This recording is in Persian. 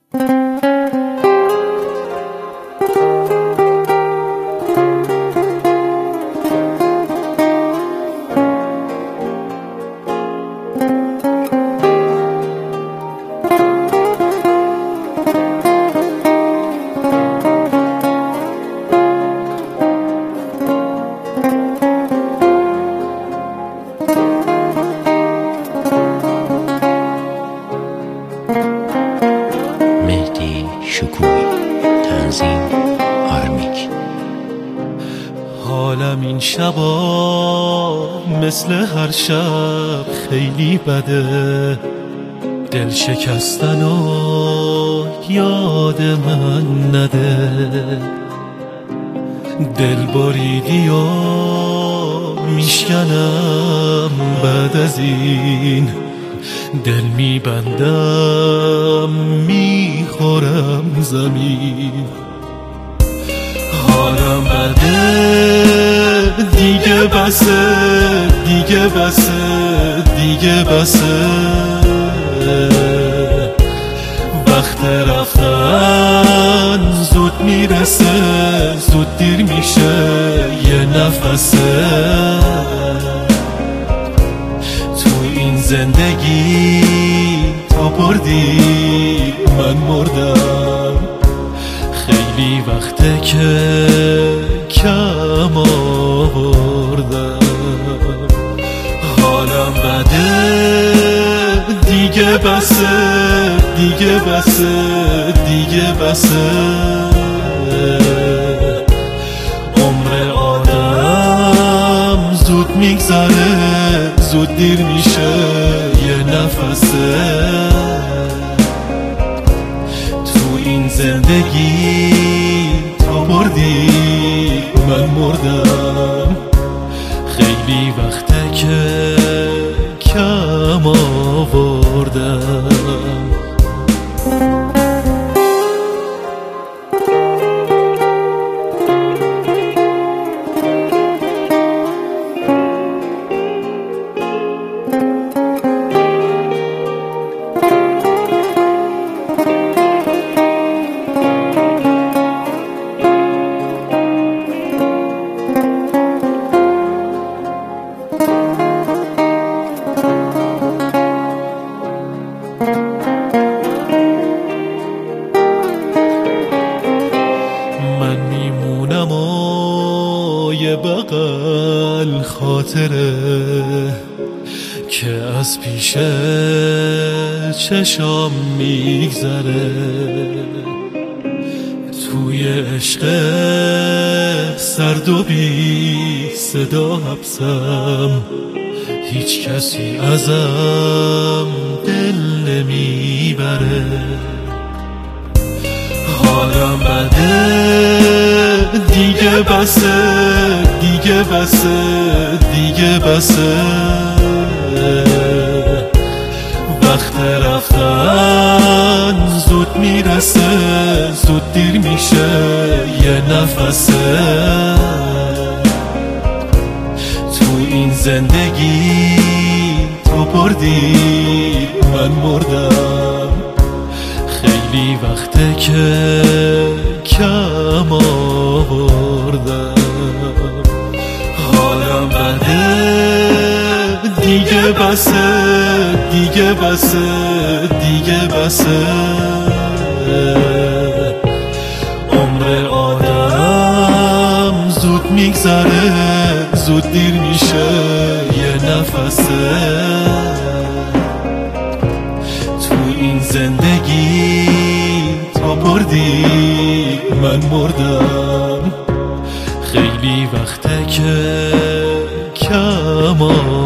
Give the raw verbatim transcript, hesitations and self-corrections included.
تنظیم آرمیک. حالم این شبا مثل هر شب خیلی بده، دل شکستن و یاد من نده، دل بریدی و میشکنم بعد از این، دل میبندم میخورم زمین. حالم بده دیگه بسه، دیگه بسه، دیگه بسه، وقت رفتن زود میرسه، زود دیر میشه یه نفسه. تو این زندگی تا بردی من مردم، خیلی وقته که کم آوردم. حالم بده دیگه بسه، دیگه بسه، دیگه بسه، عمر آدم زود میگذره، زود دیر میشه یه نفسه. تو این زندگی تا بردی من مردم، خیلی وقته که کم آوردم. من میمونم و یه بغل خاطره که از پیش چشام میگذره، توی عشق سرد و بی صدا حبسم، هیچ کسی ازم دل نمیبره. حالم بده دیگه بسه، دیگه بسه، دیگه بسه، وقت رفتن زود میرسه، زود دیر میشه یه نفسه. تو این زندگی تو بردی من مردم، خیلی وقته که کم آوردم. حالم بده دیگه بسه، دیگه بسه، دیگه بسه، عمر آدم زود میگذره، زود دیر میشه یه نفسه. تو این زندگی تا بردی من مردم، خیلی وقته که کم